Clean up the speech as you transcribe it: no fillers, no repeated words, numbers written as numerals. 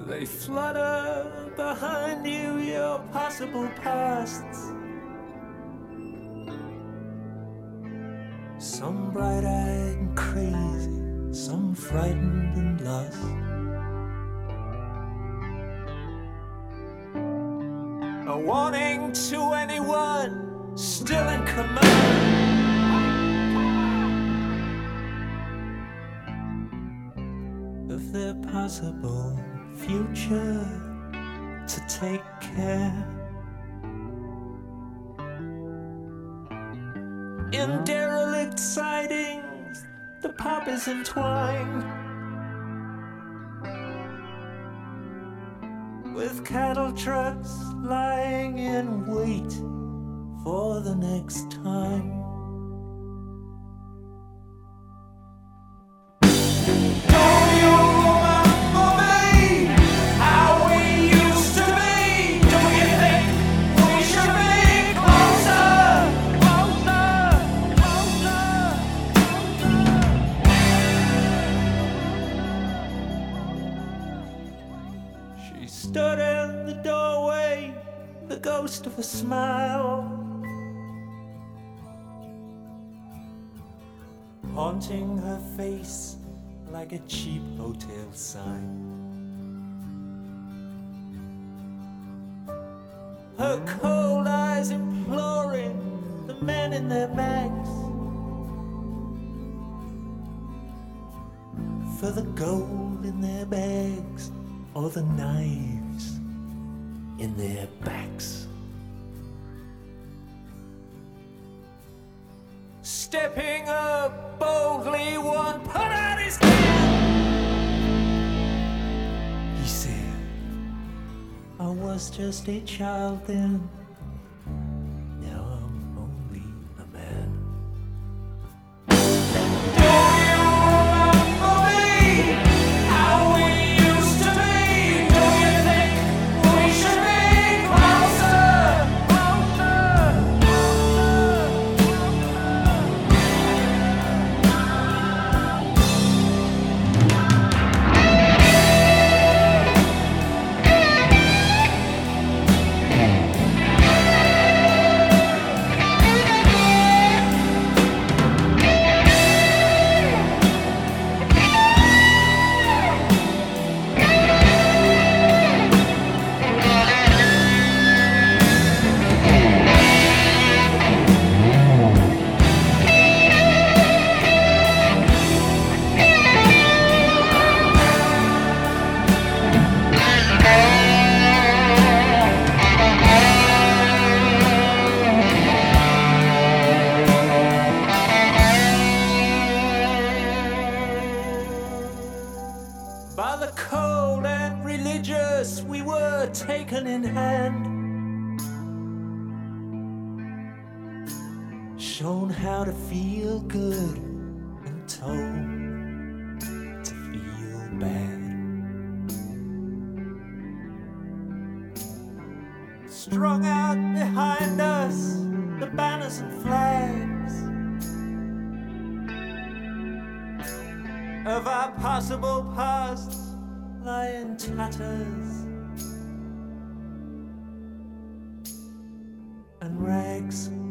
They flutter behind you, your possible pasts. Some bright-eyed and crazy, some frightened and lost. A warning to anyone still in command. Of their possible future to take care. In derelict sidings, the pop is entwined with cattle trucks lying in wait for the next time. Stood in the doorway, the ghost of a smile, haunting her face like a cheap hotel sign. Her cold eyes imploring the men in their bags for the gold in their bags or the knives in their backs. Stepping up boldly, one put out his hand. He said, I was just a child then, now I'm only a man. By the cold and religious, we were taken in hand, shown how to feel good and told to feel bad. Strung out behind us, the banners and flags of our possible past lie in tatters and rags.